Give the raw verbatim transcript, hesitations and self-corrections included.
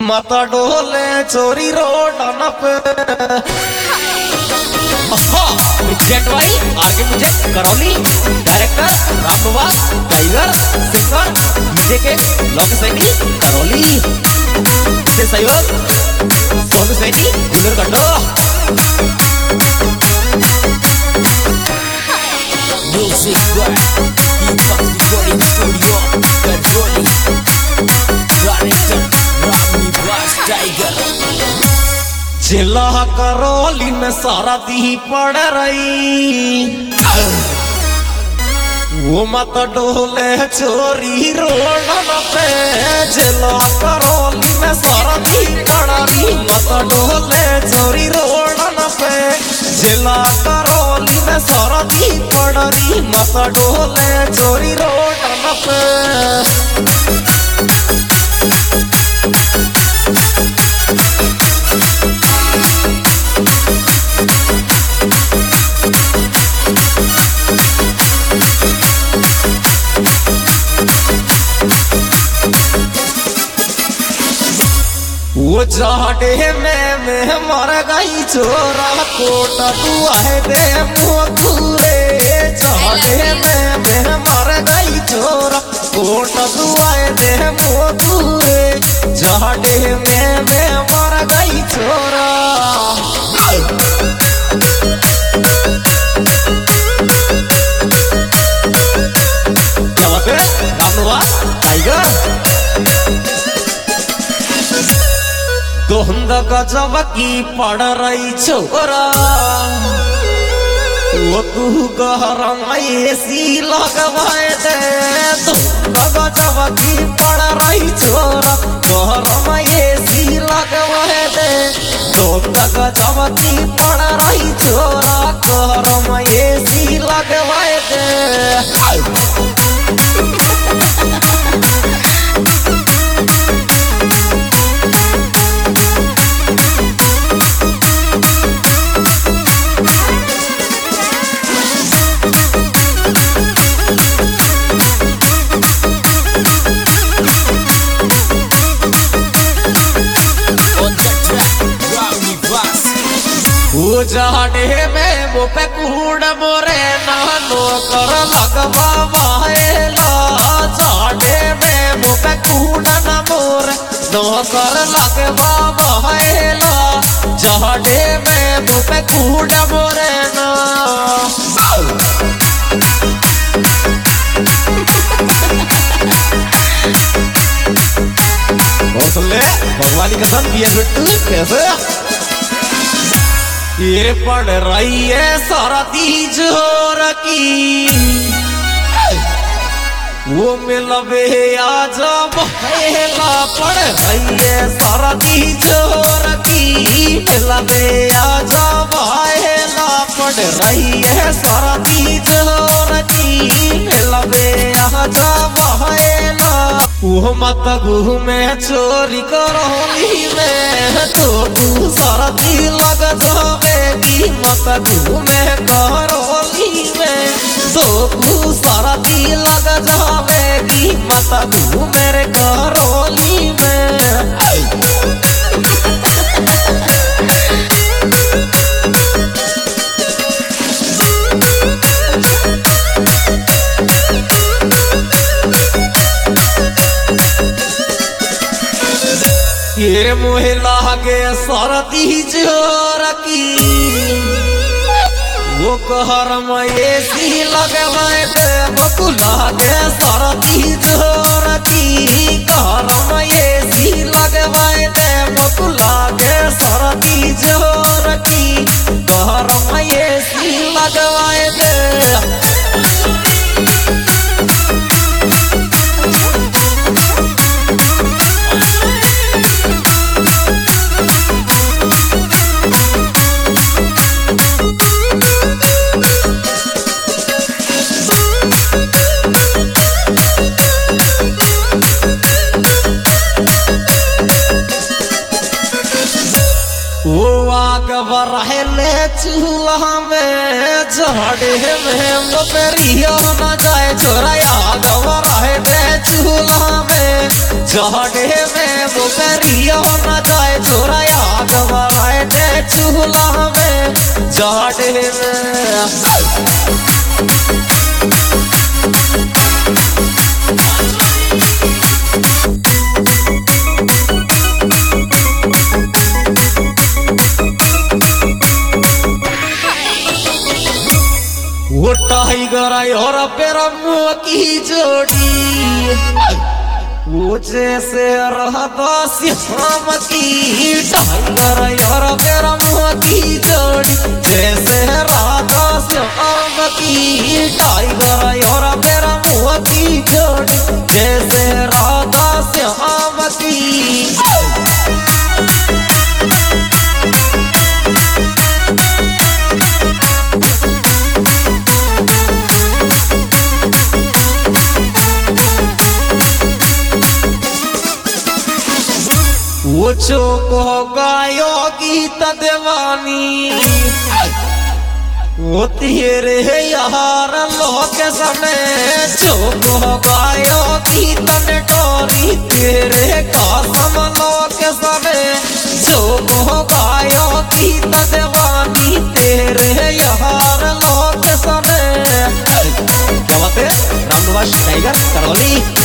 मत डोले चोरी रोड पे प्रेसिडेंट वाली आगे मुझे Karauli director Ramniwas tiger singer DJ के लोक सैनी करौली से सहयोग सोनू सैनी गुलर गड्ढो music by Deepak recording studio Karauli director Ramniwas tiger जिला करौली में सारा दी पड़ रही वो मत डोले चोरी रोड पे जिला करौली में सारा दी पड़ रही मत डोले चोरी रोड पे जिला करौली में सारा दी पड़ रही मत डोले चोरी रोड पे वो जाडे में में मर गई चोरा कोट तू आए दे मोखुरे जाडे में में मर गई चोरा कोट तू आए दे मोखुरे जाडे में में मर गई चोरा क्या बात है रामनिवास टाइगर धुंध गजब की पड़ रही छोरा वो तू गहरम एसी लगवाए दे धुंध गजब की पड़ रही छोरा गहरम एसी लगवाए दे धुंध गजब की पड़ रही छोरा गहरम एसी लगवाए दे जाडे में वो पे कूड़ मोरे नानो कर लगवा वाहेला जाडे में वो पे कूड़ न मोरे नो कर लगवा वाहेला जाडे में वो पे कूड़ मोरे ना और सुन ले भगवानी कसम किया बिट्टू कैसे ये पड़ रही है सारा तीज हो रखी वो मिलबे आज बहेला पड़ रही है सारा तीज हो रखी मिलबे आज बहेला पड़ रही है सारा तीज हो रखी मिलबे आज बहेला वो मत घूमे चोरी करौली में तो तू सारा दी लग जावेगी मत घूमे करौली में तो तू सारा दी लग जावेगी मत घूमे रे करौली में ये मुहे लागे सरती जोर की वो कहरम एसी लगवाए दे बकु लागे सरती जोर की कहरम एसी लगवाए दे बकु लागे सरती जोर की कहरम एसी लगवाए दे वो आग बरहले चूल्हा में झाड़े में मोपेरियो न जाए छोरा आग बरहले चूल्हा में झाड़े में मोपेरियो न जाए छोरा आग बरहले चूल्हा में झाड़े में वो टाइगर और पेरा मुँह की जोड़ी वो जैसे रहता श्याम की टाइगर और पेरा मुँह की जोड़ी जैसे रहता श्याम की टाइगर और पेरा मुँह की जोड़ी जैसे रहता श्याम की वो चोको गायो गीत देवानी वो तेरे यार लोग समय चोको गायो गीत टोरी तेरे कसम लोग समय चोको गायो गीत देवानी तेरे यार लोग समय। क्या बात है रामनिवास टाइगर करौली।